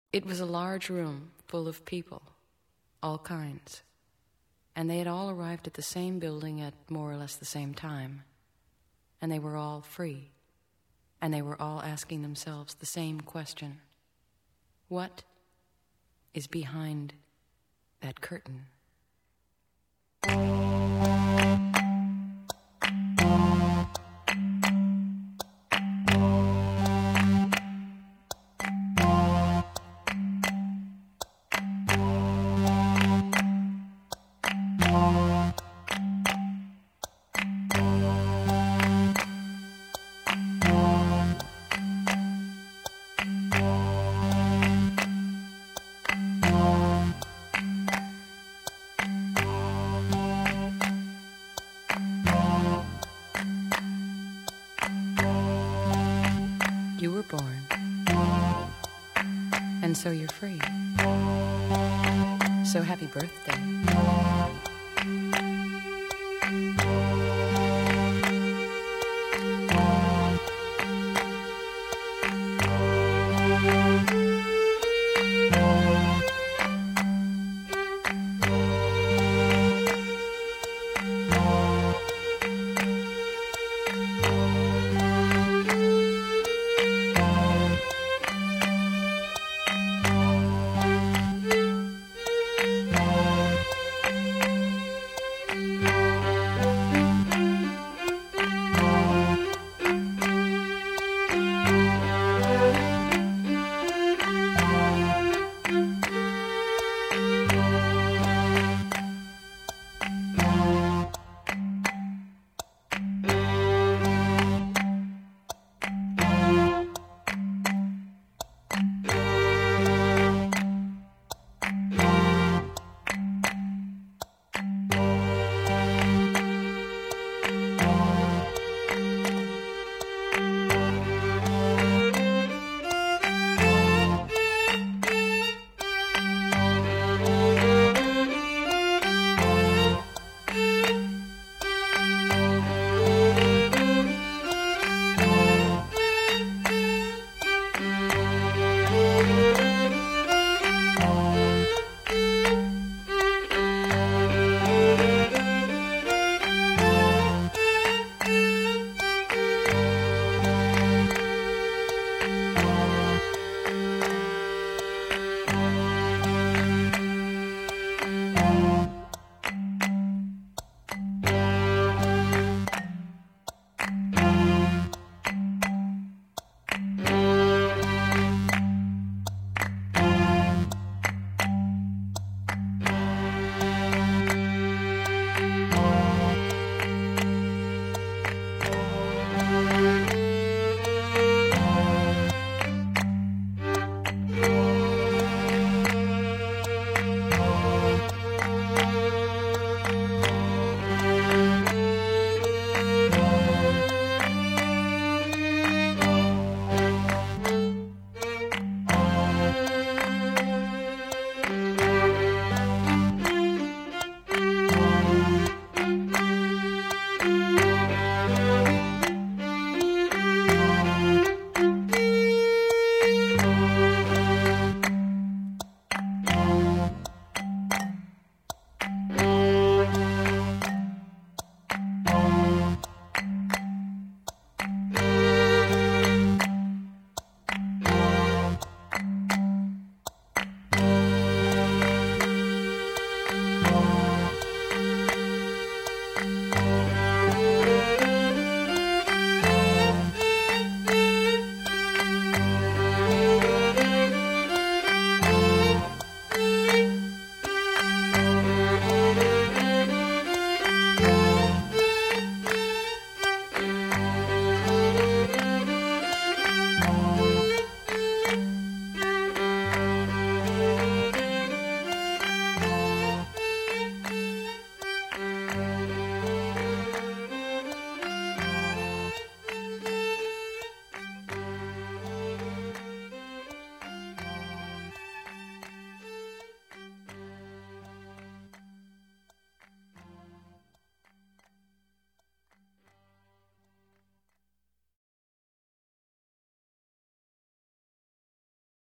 It was a large room full of people, all kinds, and they had all arrived at the same building at more or less the same time, and they were all free, and they were all asking themselves the same question: what is behind that curtain? You were born, and so you're free. So happy birthday.